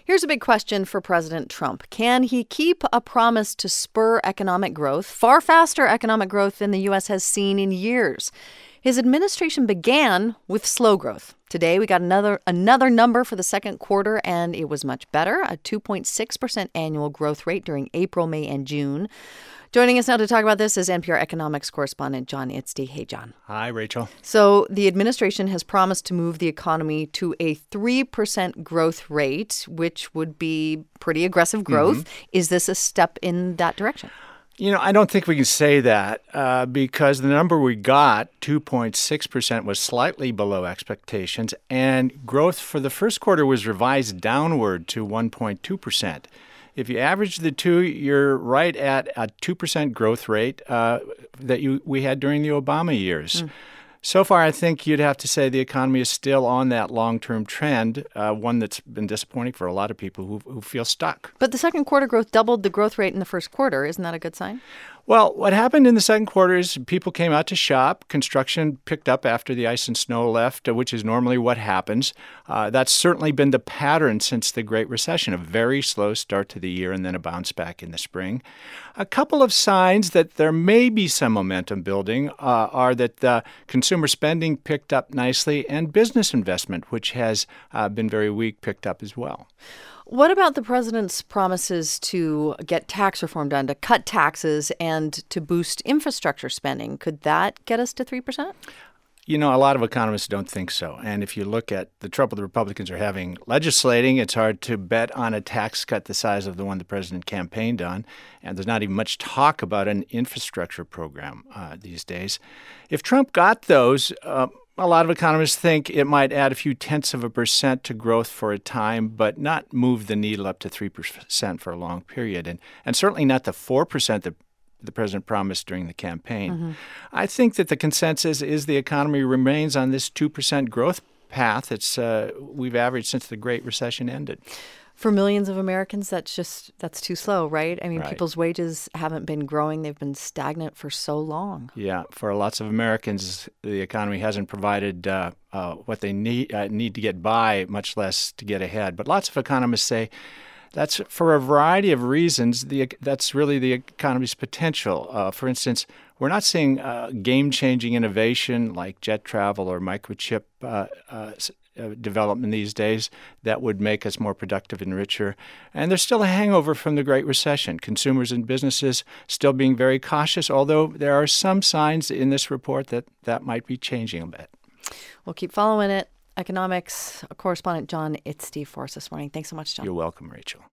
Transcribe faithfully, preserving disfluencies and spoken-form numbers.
Here's a big question for President Trump. Can he keep a promise to spur economic growth, far faster economic growth than the U S has seen in years? His administration began with slow growth. Today, we got another another number for the second quarter, and it was much better, a two point six percent annual growth rate during April, May, and June. Joining us now to talk about this is N P R economics correspondent John Itzdy. Hey, John. Hi, Rachel. So the administration has promised to move the economy to a three percent growth rate, which would be pretty aggressive growth. Mm-hmm. Is this a step in that direction? You know, I don't think we can say that uh, because the number we got, two point six percent, was slightly below expectations, and growth for the first quarter was revised downward to one point two percent. If you average the two, you're right at a two percent growth rate uh, that you we had during the Obama years. Mm. So far, I think you'd have to say the economy is still on that long-term trend, uh, one that's been disappointing for a lot of people who, who feel stuck. But the second quarter growth doubled the growth rate in the first quarter. Isn't that a good sign? Well, what happened in the second quarter is people came out to shop. Construction picked up after the ice and snow left, which is normally what happens. Uh, that's certainly been the pattern since the Great Recession, a very slow start to the year and then a bounce back in the spring. A couple of signs that there may be some momentum building uh, are that uh, consumer spending picked up nicely and business investment, which has uh, been very weak, picked up as well. What about the president's promises to get tax reform done, to cut taxes and to boost infrastructure spending? Could that get us to three percent? You know, a lot of economists don't think so. And if you look at the trouble the Republicans are having legislating, it's hard to bet on a tax cut the size of the one the president campaigned on. And there's not even much talk about an infrastructure program uh, these days. If Trump got those, uh, a lot of economists think it might add a few tenths of a percent to growth for a time, but not move the needle up to three percent for a long period. And, and certainly not the four percent that the president promised during the campaign. Mm-hmm. I think that the consensus is the economy remains on this two percent growth path it's uh, we've averaged since the Great Recession ended. For millions of Americans, that's just that's too slow, right? I mean, right. People's wages haven't been growing. They've been stagnant for so long. Yeah, for lots of Americans, the economy hasn't provided uh, uh, what they need uh, need to get by, much less to get ahead. But lots of economists say that's for a variety of reasons. The, that's really the economy's potential. Uh, for instance, we're not seeing uh, game-changing innovation like jet travel or microchip uh, uh, development these days that would make us more productive and richer. And there's still a hangover from the Great Recession. Consumers and businesses still being very cautious, although there are some signs in this report that that might be changing a bit. We'll keep following it. Economics correspondent John Itzdy for us this morning. Thanks so much, John. You're welcome, Rachel.